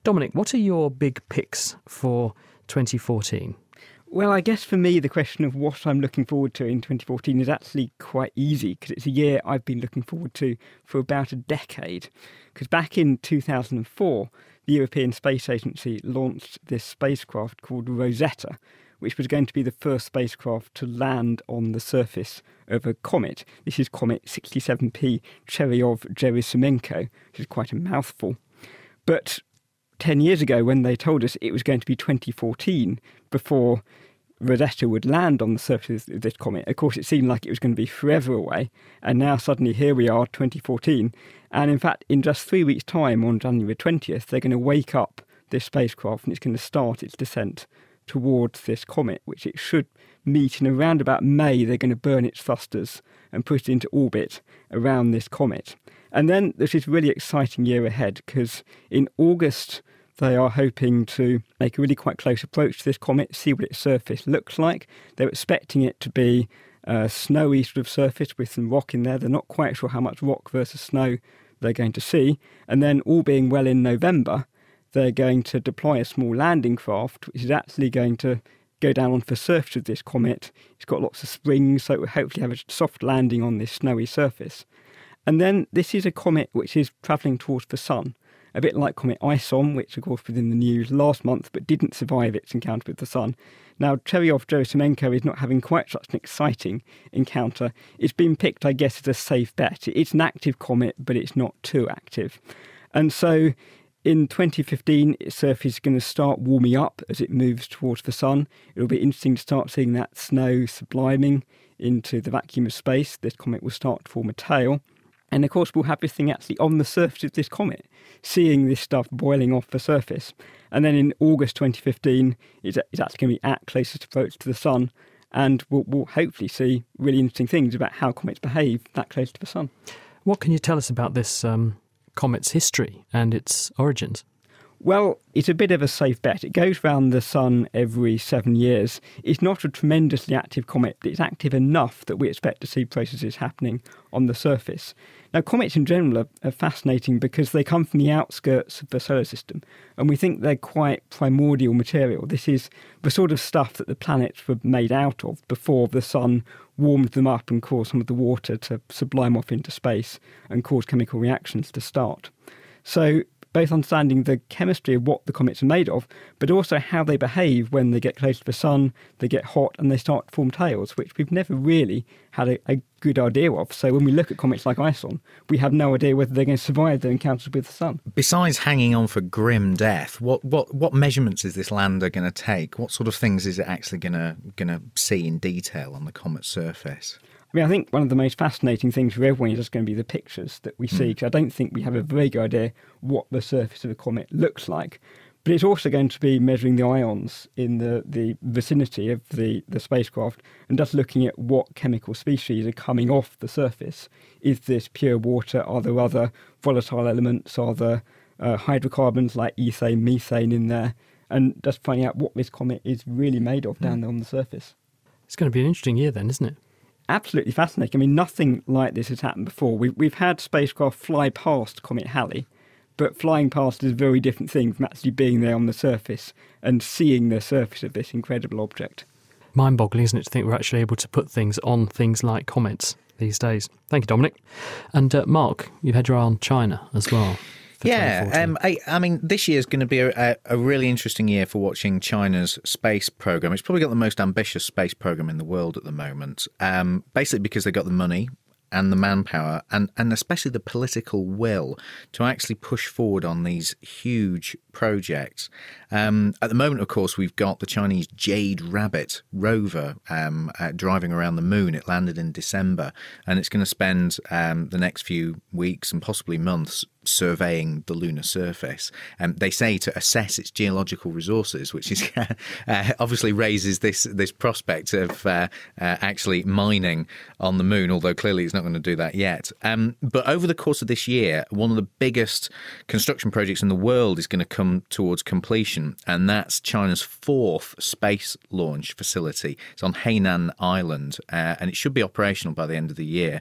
Dominic, what are your big picks for 2014? Well, I guess for me, the question of what I'm looking forward to in 2014 is actually quite easy because it's a year I've been looking forward to for about a decade. Because back in 2004, the European Space Agency launched this spacecraft called Rosetta, which was going to be the first spacecraft to land on the surface of a comet. This is comet 67P Churyov-Gerasimenko, which is quite a mouthful. But 10 years ago, when they told us it was going to be 2014 before Rosetta would land on the surface of this comet, of course, it seemed like it was going to be forever away. And now suddenly here we are, 2014. And in fact, in just 3 weeks' time, on January 20th, they're going to wake up this spacecraft and it's going to start its descent towards this comet, which it should meet in around about May. They're going to burn its thrusters and put it into orbit around this comet. And then there's this really exciting year ahead because in August, they are hoping to make a really quite close approach to this comet, see what its surface looks like. They're expecting it to be a snowy sort of surface with some rock in there. They're not quite sure how much rock versus snow they're going to see. And then all being well in November, they're going to deploy a small landing craft, which is actually going to go down onto the surface of this comet. It's got lots of springs, so it will hopefully have a soft landing on this snowy surface. And then this is a comet which is travelling towards the sun, a bit like Comet Ison, which of course was in the news last month but didn't survive its encounter with the sun. Now, Churyov-Gerasimenko is not having quite such an exciting encounter. It's been picked, I guess, as a safe bet. It's an active comet, but it's not too active. And so in 2015, its surface is going to start warming up as it moves towards the sun. It'll be interesting to start seeing that snow subliming into the vacuum of space. This comet will start to form a tail. And of course, we'll have this thing actually on the surface of this comet, seeing this stuff boiling off the surface. And then in August 2015, it's actually going to be at closest approach to the sun. And we'll hopefully see really interesting things about how comets behave that close to the sun. What can you tell us about this comet's history and its origins? Well, it's a bit of a safe bet. It goes round the sun every 7 years. It's not a tremendously active comet, but it's active enough that we expect to see processes happening on the surface. Now, comets in general are fascinating because they come from the outskirts of the solar system, and we think they're quite primordial material. This is the sort of stuff that the planets were made out of before the sun warmed them up and caused some of the water to sublime off into space and cause chemical reactions to start. So both understanding the chemistry of what the comets are made of, but also how they behave when they get close to the sun, they get hot and they start to form tails, which we've never really had a good idea of. So when we look at comets like Ison, we have no idea whether they're going to survive their encounters with the sun. Besides hanging on for grim death, what measurements is this lander going to take? What sort of things is it actually going to see in detail on the comet's surface? I mean, I think one of the most fascinating things for everyone is just going to be the pictures that we see, because I don't think we have a very good idea what the surface of a comet looks like. But it's also going to be measuring the ions in the vicinity of the spacecraft and just looking at what chemical species are coming off the surface. Is this pure water? Are there other volatile elements? Are there hydrocarbons like ethane, methane in there? And just finding out what this comet is really made of down there on the surface. It's going to be an interesting year then, isn't it? Absolutely fascinating. I mean, nothing like this has happened before. We've had spacecraft fly past Comet Halley, but flying past is a very different thing from actually being there on the surface and seeing the surface of this incredible object. Mind-boggling, isn't it, to think we're actually able to put things on things like comets these days. Thank you, Dominic. And Mark, you've had your eye on China as well. Yeah, I mean, this year is going to be a really interesting year for watching China's space program. It's probably got the most ambitious space program in the world at the moment, basically because they've got the money and the manpower and especially the political will to actually push forward on these huge projects. At the moment, of course, we've got the Chinese Jade Rabbit rover driving around the moon. It landed in December, and it's going to spend the next few weeks and possibly months surveying the lunar surface. They say to assess its geological resources, which is obviously raises this prospect of actually mining on the moon, although clearly it's not going to do that yet. But over the course of this year, one of the biggest construction projects in the world is going to come towards completion, and that's China's fourth space launch facility. It's on Hainan Island, and it should be operational by the end of the year.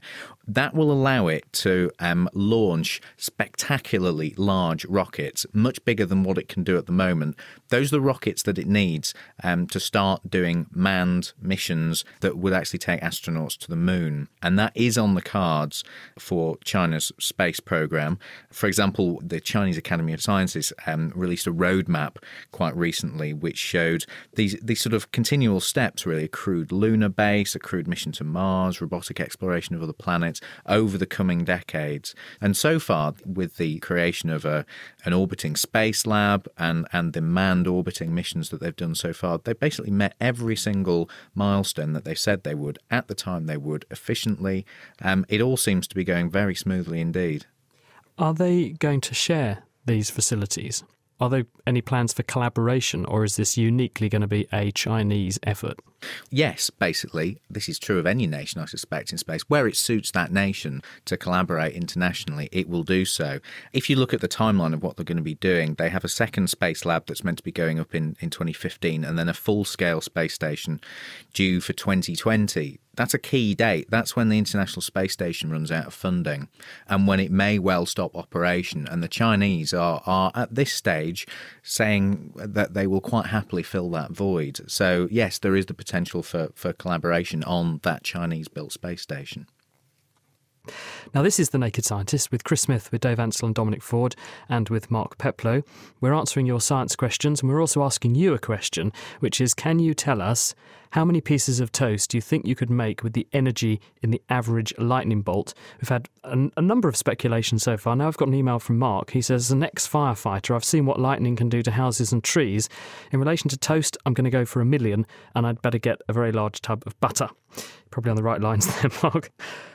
That will allow it to launch spectacularly large rockets, much bigger than what it can do at the moment. Those are the rockets that it needs to start doing manned missions that would actually take astronauts to the moon. And that is on the cards for China's space program. For example, the Chinese Academy of Sciences released a roadmap quite recently which showed these sort of continual steps, really: a crewed lunar base, a crewed mission to Mars, robotic exploration of other planets over the coming decades. And so far, with the creation of an orbiting space lab and the manned orbiting missions that they've done so far, they basically met every single milestone that they said they would at the time they would, efficiently. It all seems to be going very smoothly indeed. Are they going to share these facilities? Are there any plans for collaboration, or is this uniquely going to be a Chinese effort? Yes, basically. This is true of any nation, I suspect, in space. Where it suits that nation to collaborate internationally, it will do so. If you look at the timeline of what they're going to be doing, they have a second space lab that's meant to be going up in 2015, and then a full-scale space station due for 2020. That's a key date. That's when the International Space Station runs out of funding and when it may well stop operation. And the Chinese are at this stage saying that they will quite happily fill that void. So, yes, there is the potential for collaboration on that Chinese-built space station. Now, this is The Naked Scientist with Chris Smith, with Dave Ansell and Dominic Ford, and with Mark Peploe. We're answering your science questions, and we're also asking you a question, which is, can you tell us how many pieces of toast do you think you could make with the energy in the average lightning bolt? We've had a number of speculations so far. Now I've got an email from Mark. He says, as an ex-firefighter, I've seen what lightning can do to houses and trees. In relation to toast, I'm going to go for 1 million, and I'd better get a very large tub of butter. Probably on the right lines there, Mark.